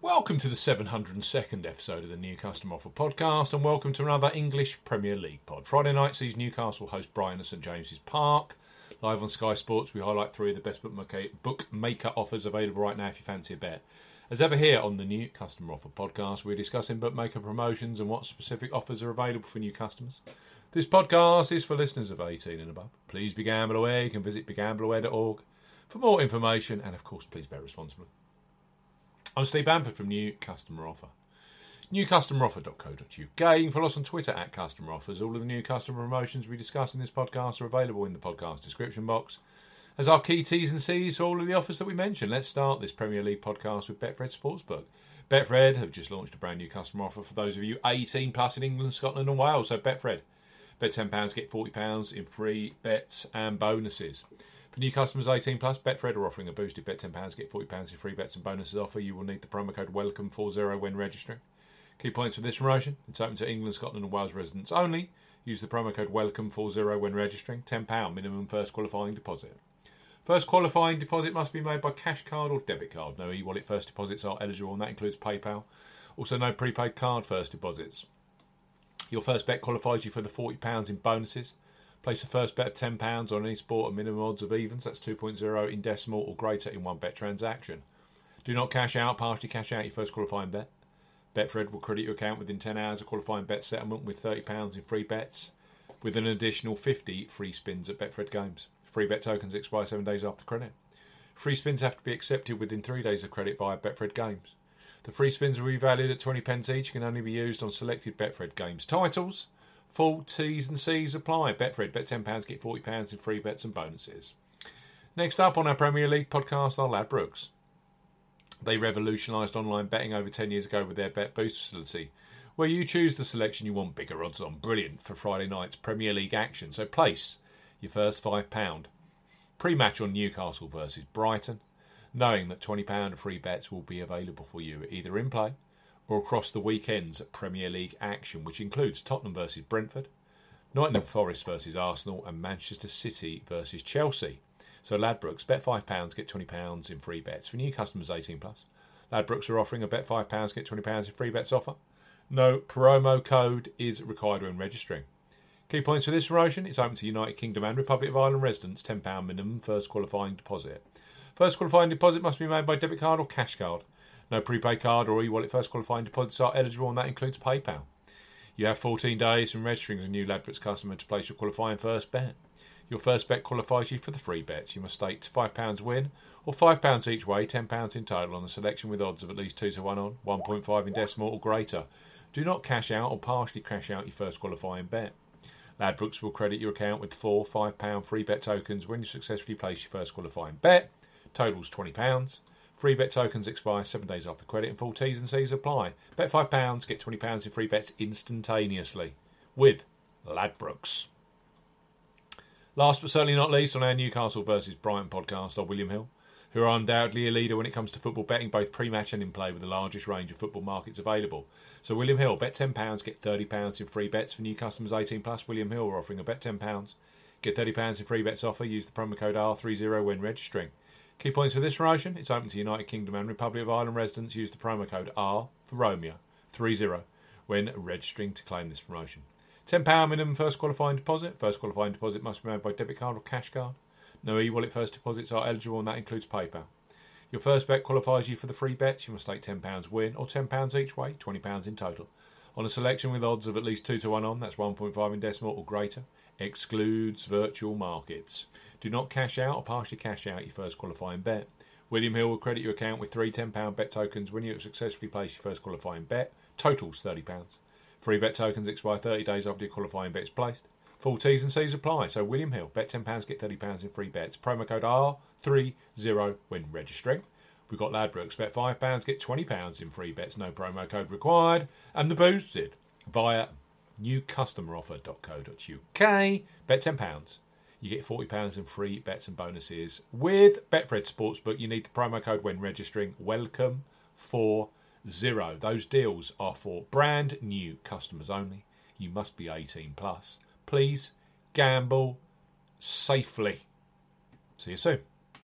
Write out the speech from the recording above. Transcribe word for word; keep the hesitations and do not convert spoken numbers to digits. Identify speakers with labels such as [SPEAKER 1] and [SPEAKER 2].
[SPEAKER 1] Welcome to the seven hundred second episode of the New Customer Offer podcast, and welcome to another English Premier League pod. Friday night sees Newcastle host Brighton at St James's Park. Live on Sky Sports, we highlight three of the best bookmaker offers available right now if you fancy a bet. As ever here on the New Customer Offer podcast, we're discussing bookmaker promotions and what specific offers are available for new customers. This podcast is for listeners of eighteen and above. Please be gamble aware. You can visit be gamble aware dot org for more information, and of course, please bet responsibly. I'm Steve Bamford from New Customer Offer. new customer offer dot co dot uk. You can follow us on Twitter at Customer Offers. All of the new customer promotions we discuss in this podcast are available in the podcast description box as our key T's and C's for all of the offers that we mentioned. Let's start this Premier League podcast with Betfred Sportsbook. Betfred have just launched a brand new customer offer for those of you eighteen plus in England, Scotland and Wales. So Betfred, bet ten pounds, get forty pounds in free bets and bonuses. For new customers eighteen plus, Betfred are offering a boosted bet ten pounds, get forty pounds in free bets and bonuses offer. You will need the promo code welcome forty when registering. Key points for this promotion: it's open to England, Scotland and Wales residents only. Use the promo code welcome forty when registering. ten pounds minimum first qualifying deposit. First qualifying deposit must be made by cash card or debit card. No e-wallet first deposits are eligible, and that includes PayPal. Also no prepaid card first deposits. Your first bet qualifies you for the forty pounds in bonuses. Place a first bet of ten pounds on any sport at minimum odds of evens, that's two point oh in decimal or greater in one bet transaction. Do not cash out, partially cash out your first qualifying bet. Betfred will credit your account within ten hours of qualifying bet settlement with thirty pounds in free bets, with an additional fifty free spins at Betfred games. Free bet tokens expire seven days after credit. Free spins have to be accepted within three days of credit via Betfred games. The free spins will be valued at twenty pence each, can only be used on selected Betfred games titles. Full T's and C's apply. Betfred, bet ten pounds, get forty pounds in free bets and bonuses. Next up on our Premier League podcast are Ladbrokes. They revolutionised online betting over ten years ago with their Bet Boost facility, where you choose the selection you want bigger odds on. Brilliant for Friday night's Premier League action. So place your first five pounds pre-match on Newcastle versus Brighton, knowing that twenty pounds free bets will be available for you either in play or across the weekend's Premier League action, which includes Tottenham versus Brentford, Nottingham Forest versus Arsenal and Manchester City versus Chelsea. So Ladbrokes, bet five pounds, get twenty pounds in free bets. For new customers eighteen plus, Ladbrokes are offering a bet five pounds, get twenty pounds in free bets offer. No promo code is required when registering. Key points for this promotion: it's open to United Kingdom and Republic of Ireland residents, ten pounds minimum first qualifying deposit. First qualifying deposit must be made by debit card or cash card. No prepaid card or e-wallet first qualifying deposits are eligible, and that includes PayPal. You have fourteen days from registering as a new Ladbrokes customer to place your qualifying first bet. Your first bet qualifies you for the free bets. You must stake five pounds win or five pounds each way, ten pounds in total on a selection with odds of at least two to one on, one point five in decimal or greater. Do not cash out or partially cash out your first qualifying bet. Ladbrokes will credit your account with four five pounds free bet tokens when you successfully place your first qualifying bet. Totals twenty pounds. Free bet tokens expire seven days after credit and full T's and C's apply. Bet five pounds, get twenty pounds in free bets instantaneously with Ladbrokes. Last but certainly not least on our Newcastle versus Brighton podcast are William Hill, who are undoubtedly a leader when it comes to football betting, both pre-match and in play, with the largest range of football markets available. So William Hill, bet ten pounds, get thirty pounds in free bets. For new customers eighteen plus, William Hill are offering a bet ten pounds, get thirty pounds in free bets offer. Use the promo code R thirty when registering. Key points for this promotion: it's open to United Kingdom and Republic of Ireland residents. Use the promo code R for Romeo thirty when registering to claim this promotion. ten pounds minimum first qualifying deposit. First qualifying deposit must be made by debit card or cash card. No e-wallet first deposits are eligible, and that includes PayPal. Your first bet qualifies you for the free bets. You must stake ten pounds win or ten pounds each way, twenty pounds in total, on a selection with odds of at least two to one on, that's one point five in decimal or greater. Excludes virtual markets. Do not cash out or partially cash out your first qualifying bet. William Hill will credit your account with three ten pounds bet tokens when you have successfully placed your first qualifying bet. Totals thirty pounds. Free bet tokens expire thirty days after your qualifying bet is placed. Full T's and C's apply. So William Hill, bet ten pounds, get thirty pounds in free bets. Promo code R thirty when registering. We've got Ladbrokes, bet five pounds, get twenty pounds in free bets. No promo code required. And the boosted via new customer offer dot co dot uk. Bet ten pounds. You get forty pounds in free bets and bonuses. With Betfred Sportsbook, you need the promo code when registering. Welcome forty. Those deals are for brand new customers only. You must be eighteen plus. Please gamble safely. See you soon.